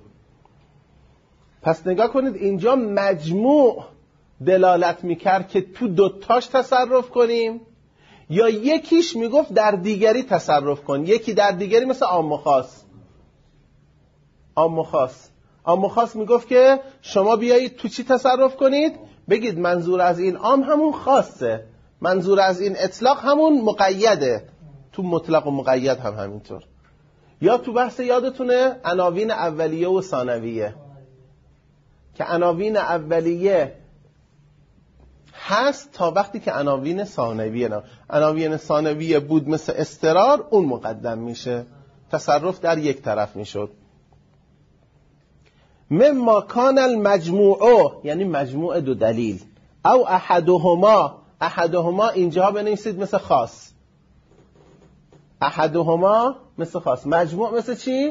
پس نگاه کنید اینجا مجموع دلالت میکرد که تو دوتاش تصرف کنیم، یا یکیش میگفت در دیگری تصرف کن. یکی در دیگری مثل عام و خاص. عام و خاص عام و خاص میگفت که شما بیایید تو چی تصرف کنید؟ بگید منظور از این عام همون خاصه، منظور از این اطلاق همون مقیده. تو مطلق و مقید هم همینطور. یا تو بحث یادتونه عناوین اولیه و ثانویه، که عناوین اولیه هست تا وقتی که عناوین ثانویه نه. عناوین ثانویه بود مثل استقرار، اون مقدم میشه، تصرف در یک طرف میشد. مما کان المجموع یعنی مجموع دو دلیل، او احدهما، احدهما اینجا بنویسید مثل خاص، احدهما مثل خاص. مجموع مثل چی؟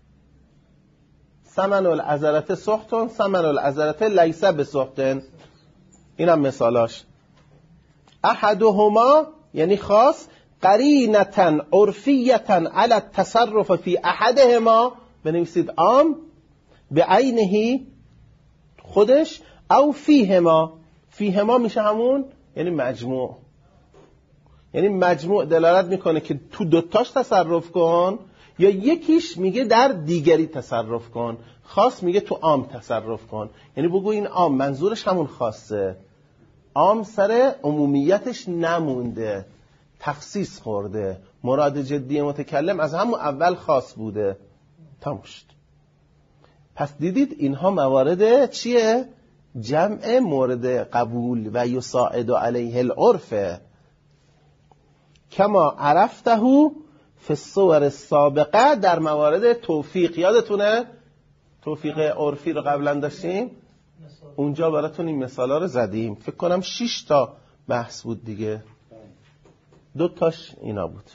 ثمن العذرت سحتن، ثمن العذرت لیس بسحتن. این هم مثالاش. احدهما یعنی خاص، قرینتن عرفیتن علی التصرف فی احدهما، بنویسید عام به عینهی خودش، او فیهما، فیهما میشه همون یعنی مجموع. یعنی مجموع دلالت میکنه که تو دوتاش تصرف کن، یا یکیش میگه در دیگری تصرف کن. خاص میگه تو عام تصرف کن، یعنی بگو این عام منظورش همون خاصه، عام سر عمومیتش نمونده، تخصیص خورده، مراد جدی متکلم از همون اول خاص بوده. تموم شد. پس دیدید اینها موارد چیه؟ جمع مورد قبول و یساعد علیه العرف. کما عرفته فی الصور السابقه در موارد توفیق. یادتونه توفیق عرفی رو قبلا داشتیم؟ اونجا براتون این مثالا رو زدیم. فکر کنم شش تا بحث بود دیگه، دو تاش اینا بود.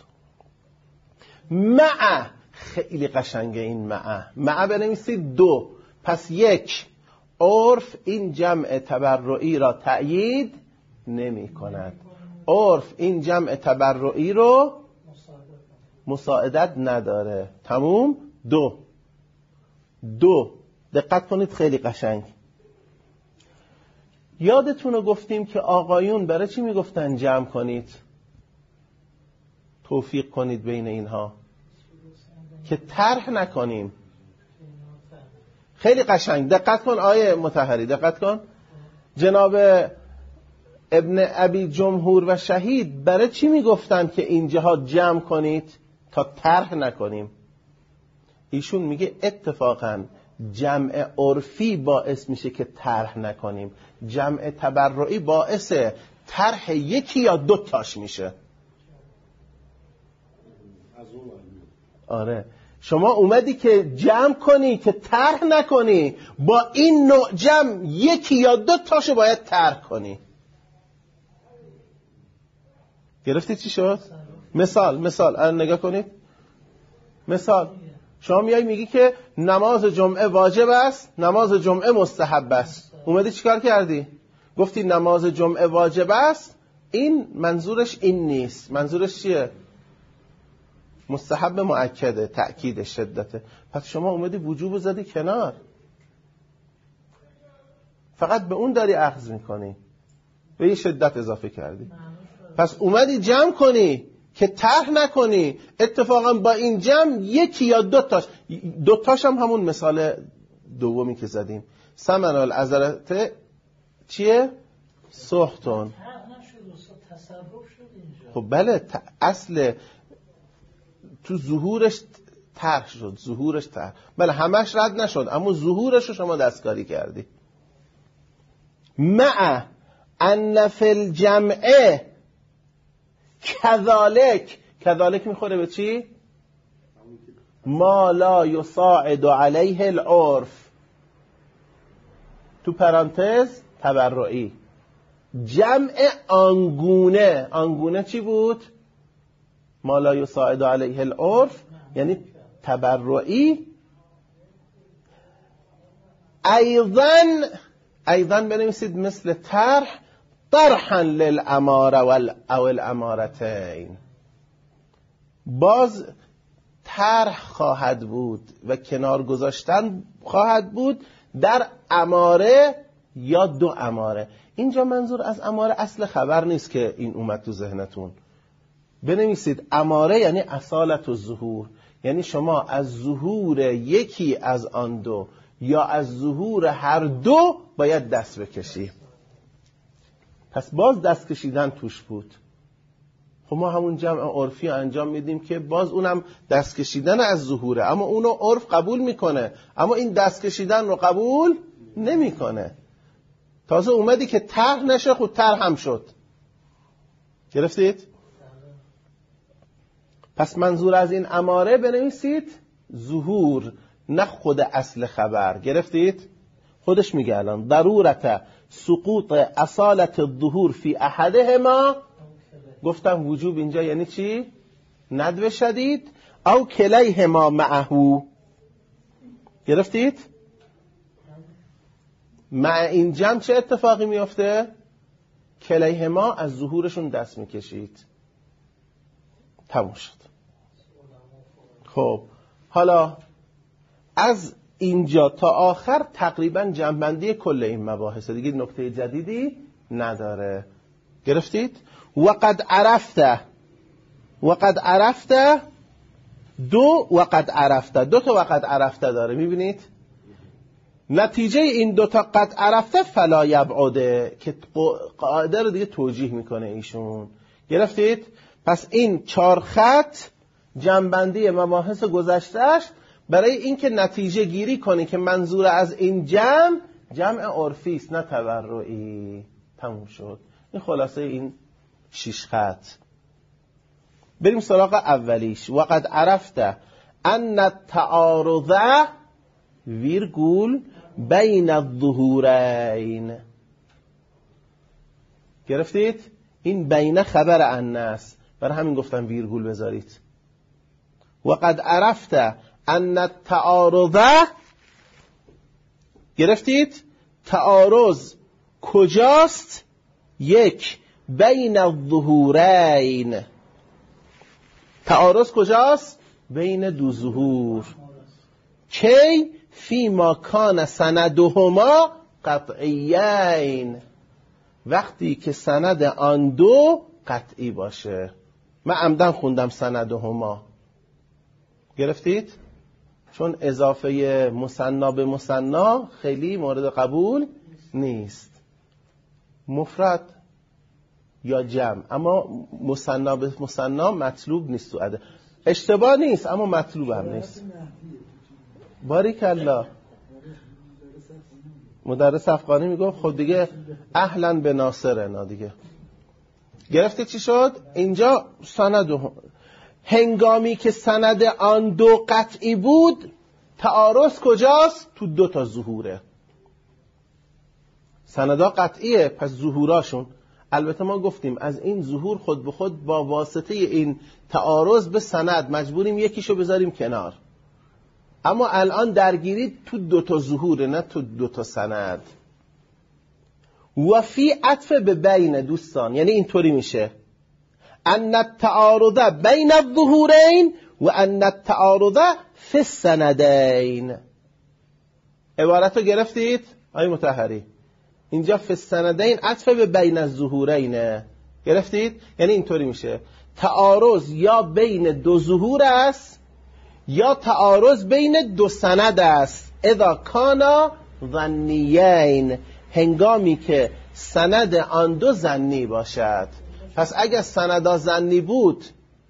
مع، خیلی قشنگه این مع. مع بنویسید دو. پس یک، عرف این جمع تبرعی را تأیید نمی کند. عرف این جمع تبرعی رو مساعدت نداره. تموم. دو دو دقت کنید، خیلی قشنگ. یادتون رو گفتیم که آقایون برای چی میگفتن جمع کنید، توفیق کنید بین اینها، که طرح نکنیم. خیلی قشنگ. دقت کن آیه مطهری، دقت کن. جناب ابن ابی جمهور و شهید برای چی میگفتن که اینجاها جمع کنید تا طرح نکنیم؟ ایشون میگه اتفاقا جمع عرفی باعث میشه که طرح نکنیم، جمع تبرعی باعث طرح یکی یا دو تاش میشه. آره، شما اومدی که جمع کنی که طرح نکنی، با این نوع جمع یکی یا دو تاشو باید طرح کنی. گرفتی چی شد؟ مثال مثال الان نگاه کنید. مثال شما میای میگی که نماز جمعه واجب است، نماز جمعه مستحب است. اومدی چیکار کردی؟ گفتی نماز جمعه واجب است، این منظورش این نیست. منظورش چیه؟ مستحب مؤکده، تأکید، شدته. پس شما اومدی وجوب زدی کنار، فقط به اون داری اخذ میکنی، به یه شدت اضافه کردی. پس اومدی جمع کنی که طرح نکنی. اتفاقا با این جمع یکی یا دو تاش، دو تاش هم همون مثال دومی که زدیم. ثمن العذرت چیه؟ سحتون. خب بله، اصل تو ظهورش طرح شد، ظهورش طرح. بله همش رد نشد، اما ظهورش رو شما دستکاری کردی. مع ان فی الجمع کذالک. کذالک میخوره به چی؟ ما لا یساعد علیه العرف، تو پرانتز تبرعی. جمع آنگونه. آنگونه چی بود؟ ما لا یساعد علیه العرف یعنی تبرعی. ایضا ایضا بنویسید مثل طرح، طرحا للاماره او الامارتین. باز طرح خواهد بود و کنار گذاشتن خواهد بود در اماره یا دو اماره. اینجا منظور از اماره اصل خبر نیست که این اومد تو ذهنتون. بنویسید اماره یعنی اصالت و ظهور، یعنی شما از ظهور یکی از آن دو یا از ظهور هر دو باید دست بکشی. پس باز دست کشیدن توش بود. خب ما همون جمع عرفی انجام میدیم که باز اونم دست کشیدن از ظهوره، اما اونو عرف قبول میکنه، اما این دست کشیدن رو قبول نمیکنه. تازه اومدی که طرح نشه، خود طرح هم شد. گرفتید؟ پس منظور از این اماره بنویسید ظهور، نه خود اصل خبر. گرفتید؟ خودش میگه الان ضرورت سقوط اصالت الظهور فی احدهما. گفتم وجوب اینجا یعنی چی؟ ندب شدید. او کلیهما معهو. گرفتید؟ مع این جمع چه اتفاقی میفته؟ کلیهما از ظهورشون دست میکشید. تموم شد. خب حالا از اینجا تا آخر تقریبا جمع‌بندی کل این مباحث دیگه، نکته جدیدی نداره. گرفتید؟ وقد عرفته وقد عرفته دو وقد عرفته دو تا وقد عرفته داره. میبینید؟ نتیجه این دو تا قد عرفته فلا یبعده که قاعده رو دیگه توجیه میکنه ایشون. گرفتید؟ پس این چهار خط جمع‌بندی مباحث گذشتهش برای اینکه نتیجه گیری کنی که منظور از این جمع جمع عرفی است نه تبرعی. تموم شد. این خلاصه این شش خط. بریم سراغ اولیش. وقد عرفت ان التعارض ویرگول بین الظهورین. گرفتید؟ این بین خبر ان است، برای همین گفتم ویرگول بذارید. وقد عرفت ان التعارض، گرفتید؟ تعارض کجاست؟ یک، بین الظهورین. تعارض کجاست؟ بین دو ظهور. کی؟ فی ما کان سندهما قطعیین، وقتی که سند آن دو قطعی باشه. من عمدن خوندم سندهما، گرفتید؟ چون اضافه مثنا به مثنا خیلی مورد قبول نیست، مفرد یا جمع، اما مثنا به مثنا مطلوب نیست تو عده. اشتباه نیست اما مطلوب هم نیست. باریک الله. مدرس افغانی میگفت خود دیگه اهلا به ناصرنا دیگه. گرفته چی شد؟ اینجا سند هنگامی که سند آن دو قطعی بود، تعارض کجاست؟ تو دو تا ظهوره. سندا قطعیه، پس ظهوراشون. البته ما گفتیم از این ظهور خود به خود با واسطه این تعارض به سند مجبوریم یکیشو بذاریم کنار، اما الان درگیری تو دو تا ظهوره، نه تو دو تا سند. و فی عطف به بین دوستان، یعنی اینطوری میشه ان التعارض بین الظهورین و ان التعارض فی السندین. عبارت رو گرفتید؟ آی مطهری اینجا فی السندین عطف به بین الظهورینه، گرفتید؟ یعنی اینطوری میشه تعارض یا بین دو ظهور است یا تعارض بین دو سند است. اذا کانا ظنیین، هنگامی که سند آن دو ظنی باشد. پس اگر سندا ظنی بود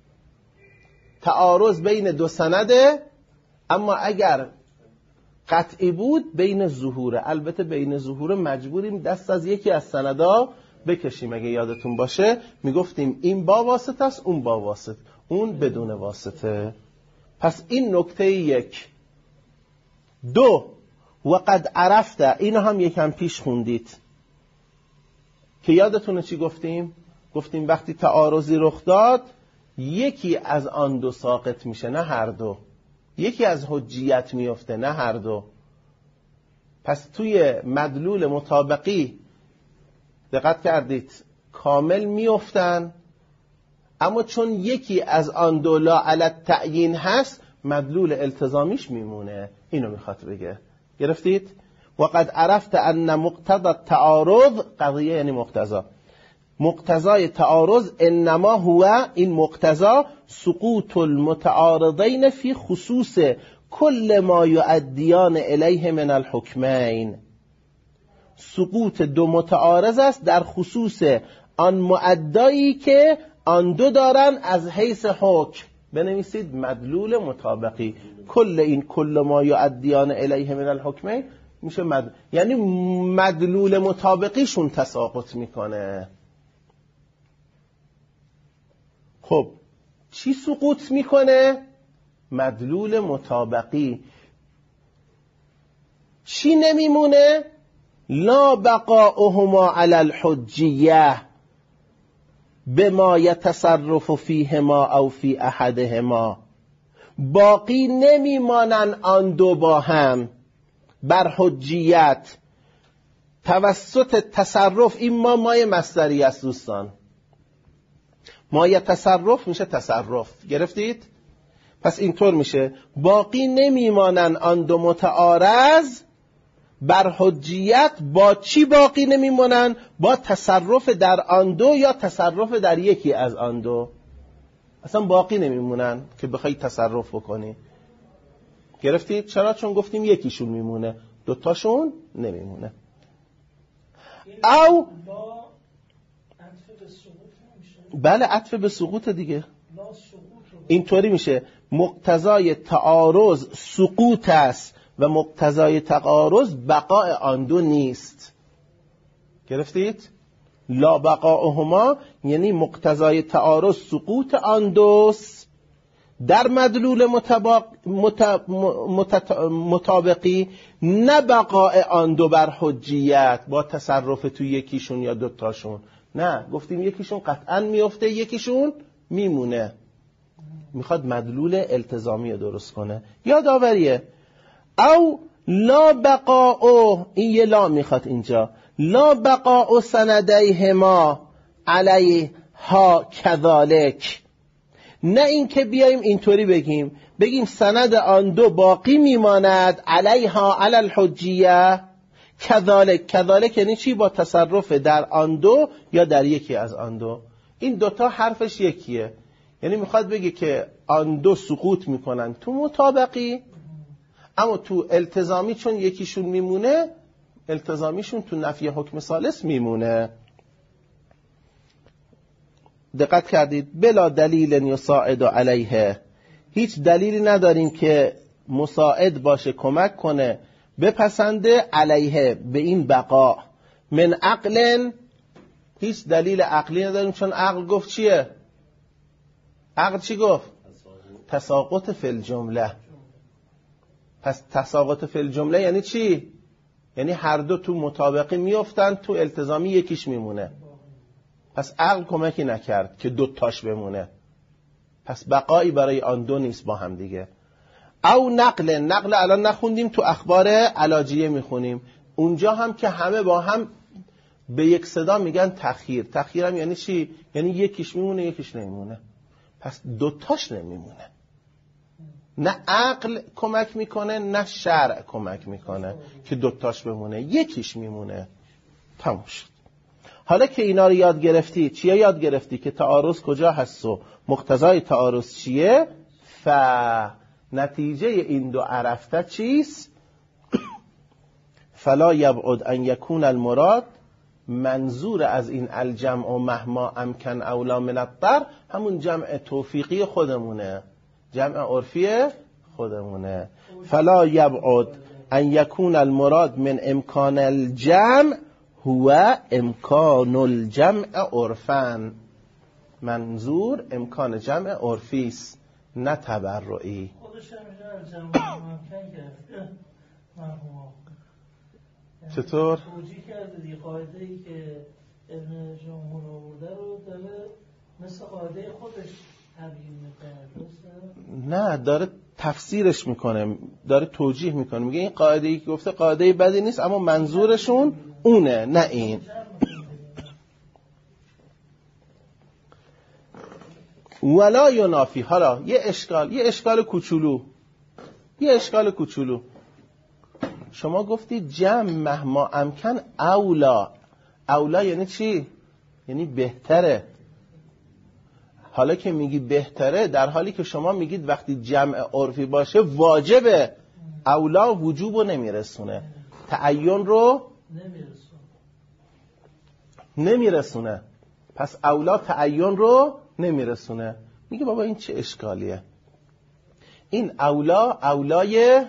تعارض بین دو سنده، اما اگر قطعی بود بین ظهوره. البته بین ظهوره مجبوریم دست از یکی از سندا بکشیم. اگه یادتون باشه میگفتیم این با واسطه است، اون با واسطه، اون بدون واسطه. پس این نکته یک. دو، وقد عرفت، اینو هم یکم پیش خوندید که یادتونه چی گفتیم؟ گفتیم وقتی تعارضی رخ داد یکی از آن دو ساقط میشه، نه هر دو. یکی از حجیت میفته، نه هر دو. پس توی مدلول مطابقی دقت کردید کامل میفتن، اما چون یکی از آن دو لا علی التعیین هست مدلول التزامیش میمونه. اینو میخواد بگه، گرفتید؟ وقد عرفت ان مقتضى التعارض، قضیه یعنی مقتضا، مقتضای تعارض انما هو، این مقتضا سقوط المتعارضین فی خصوص کل ما یؤدیان الیه من الحکمین. سقوط دو متعارض است در خصوص آن مؤدایی که آن دو دارن از حیث حکم. بنویسید مدلول مطابقی. کل این کل ما یؤدیان الیه من الحکمین میشه مد... یعنی مدلول مطابقیشون تساقط میکنه. خب چی سقوط میکنه؟ مدلول مطابقی. چی نمیمونه؟ لا بقاؤهما علی الحجیه بما یتصرف فیهما او فی احدهما. باقی نمیمانن آن دو با هم بر حجیت توسط تصرف. این ما مای مصدری است دوستان. مایه تصرف میشه تصرف، گرفتید؟ پس اینطور میشه باقی نمیمانن آن دو متعارض بر حجیت. با چی باقی نمیمانن؟ با تصرف در آن دو یا تصرف در یکی از آن دو. اصلا باقی نمیمونن که بخوای تصرف بکنی، گرفتید؟ چرا؟ چون گفتیم یکیشون میمونه، دوتاشون نمیمونه. او بله عطف به سقوط دیگه. اینطوری میشه مقتضای تعارض سقوط است و مقتضای تعارض بقاء آن دو نیست، گرفتید؟ لا بقاؤهما یعنی مقتضای تعارض سقوط آن دوست در مدلول مطابق مطابق مطابقی، نه بقاء آن دو بر حجیت با تصرف تو یکیشون یا دوتاشون. نه، گفتیم یکیشون قطعا میفته یکیشون میمونه. میخواد مدلول التزامی رو درست کنه. یادآوریه. او لا بقاء، این یه لا میخواد اینجا، لا بقاء سندیهما علیها کذالک، نه این که بیایم اینطوری بگیم بگیم سند آن دو باقی میماند علیها علی الحجیه کذالک. کذالک یعنی چی؟ با تصرف در آن دو یا در یکی از آن دو. این دوتا حرفش یکیه، یعنی میخواد بگه که آن دو سقوط میکنن تو مطابقی، اما تو التزامی چون یکیشون میمونه، التزامیشون تو نفی حکم ثالث میمونه. دقت کردید؟ بلا دلیل یساعد علیه، هیچ دلیلی نداریم که مساعد باشه، کمک کنه، بپسنده علیه به این بقا. من عقل، هیچ دلیل عقلی نداریم، چون عقل گفت چیه؟ عقل چی گفت؟ تساقط فی الجمله. پس تساقط فی الجمله یعنی چی؟ یعنی هر دو تو مطابقی میافتن، تو التزامی یکیش میمونه. پس عقل کمکی نکرد که دو تاش بمونه، پس بقایی برای آن دو نیست با هم دیگه. او نقل، نقل الان نخوندیم، تو اخبار علاجیه میخونیم، اونجا هم که همه با هم به یک صدا میگن تخییر. تخییر هم یعنی چی؟ یعنی یکیش میمونه یکیش نمیمونه، پس دو تاش نمیمونه. نه عقل کمک میکنه نه شرع کمک میکنه که دو تاش بمونه، یکیش میمونه. تموم شد. حالا که اینا رو یاد گرفتی، چیه یاد گرفتی؟ که تعارض کجا هست و مقتضای تعارض چیه؟ ف نتیجه این دو عرفته چیست؟ فلا یبعد ان یکون المراد، منظور از این الجمع و مهما امکن اولا من الضر همون جمع توفیقی خودمونه، جمع عرفی خودمونه. فلا یبعد ان یکون المراد من امکان الجمع هو امکان الجمع عرفاً، منظور امکان جمع عرفی است نه تبرعی. خودش هم جمع ممکن کرده. چطور؟ توجیه کرده دی قاعده‌ای که ابن جمهور آورده رو داره مثل قاعده خودش تبیین میکنه. نه، داره تفسیرش میکنه، داره توجیه میکنه، میگه این قاعده‌ای که گفته قاعده بدی نیست، اما منظورشون اونه نه این. ولا ینافی. حالا یه اشکال، یه اشکال کوچولو، یه اشکال کوچولو. شما گفتی جمع مهما امکن اولا. اولا یعنی چی؟ یعنی بهتره. حالا که میگی بهتره، در حالی که شما میگید وقتی جمع عرفی باشه واجبه، اولا وجوب رو نمیرسونه، تعین رو نمیرسونه، پس اولا تعین رو نمیرسونه. میگه بابا این چه اشکالیه؟ این اولا اولای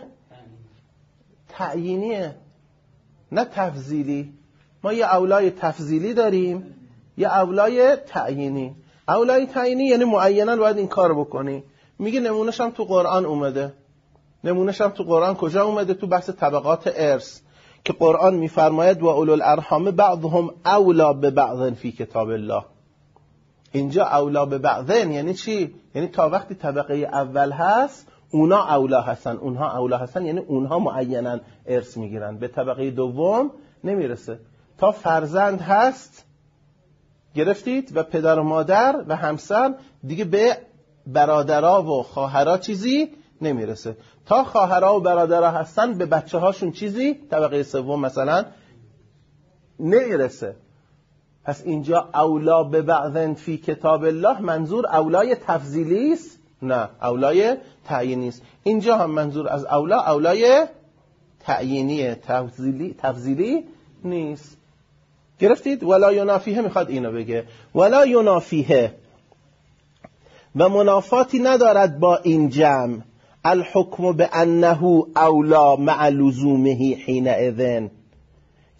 تعیینیه نه تفضیلی. ما یه اولای تفضیلی داریم، یه اولای تعیینی. اولای تعیینی یعنی معیناً باید این کار بکنی. میگه نمونهش هم تو قرآن اومده. نمونهش هم تو قرآن کجا اومده؟ تو بحث طبقات ارث که قرآن میفرماید و اولو الارحام بعضهم اولا به بعض فی کتاب الله. اینجا اولا به بعضن یعنی چی؟ یعنی تا وقتی طبقه اول هست اونا اولا هستن، اونها اولا هستن، یعنی اونها معیناً ارث میگیرن، به طبقه دوم نمیرسه. تا فرزند هست گرفتید و پدر و مادر و همسر، دیگه به برادرها و خواهرها چیزی نمیرسه. تا خواهرها و برادرها هستن به بچه هاشون چیزی طبقه سوم مثلا نمیرسه. پس اینجا اولا به بعضن فی کتاب الله منظور اولای تفضیلی است؟ نه، اولای تعیینی است. اینجا هم منظور از اولا اولای تعیینیه، تفضیلی تفضیلی نیست. گرفتید؟ ولا ینافیه میخواد اینو بگه. ولا ینافیه و منافاتی ندارد با این جمع الحکم به انه اولا مع لزومه حین اذن،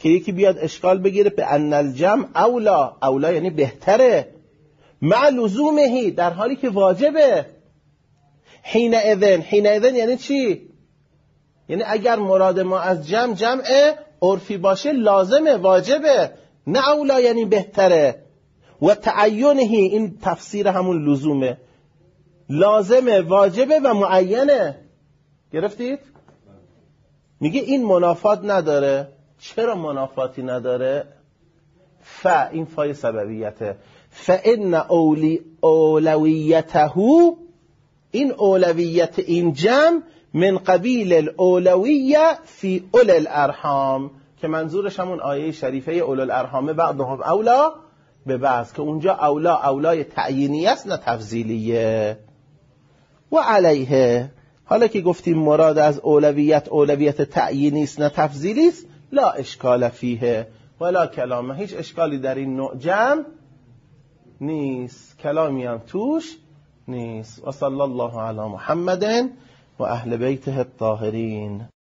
که یکی بیاد اشکال بگیره به ان الجمع اولا، اولا یعنی بهتره، مع لزومهی، در حالی که واجبه. حین اذن، حین اذن یعنی چی؟ یعنی اگر مراد ما از جمع جمع عرفی باشه لازمه، واجبه، نه اولا یعنی بهتره. و تعینهی، این تفسیر همون لزومه، لازمه، واجبه و معینه. گرفتید؟ میگه این منافات نداره. چرا منافاتی نداره؟ ف، این فای سببیته، فان اولی اولویته، این اولویت این جمع من قبیل الاولویه فی اول الارحام، که منظورش همون آیه شریفه اول الارحام بعضهم اولا به بعض، که اونجا اولا اولای تعیینی است نه تفضیلیه. و علیه، حالا که گفتیم مراد از اولویت اولویت تعیینی است نه تفضیلی است، لا اشکال فیه ولا کلامه، هیچ اشکالی در این نوع جمع نیست، کلامی هم توش نیست. و صلی الله علی محمد و اهل بیته الطاهرین.